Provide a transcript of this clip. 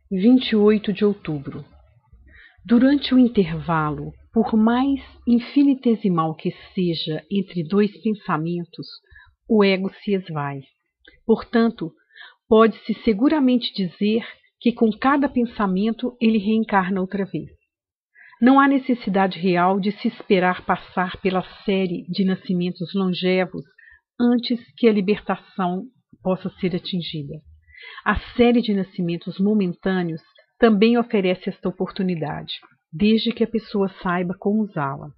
28 de outubro. Durante o intervalo, por mais infinitesimal que seja entre dois pensamentos, o ego se esvai. Portanto, pode-se seguramente dizer que com cada pensamento ele reencarna outra vez. Não há necessidade real de se esperar passar pela série de nascimentos longevos antes que a libertação possa ser atingida. A série de nascimentos momentâneos também oferece esta oportunidade, desde que a pessoa saiba como usá-la.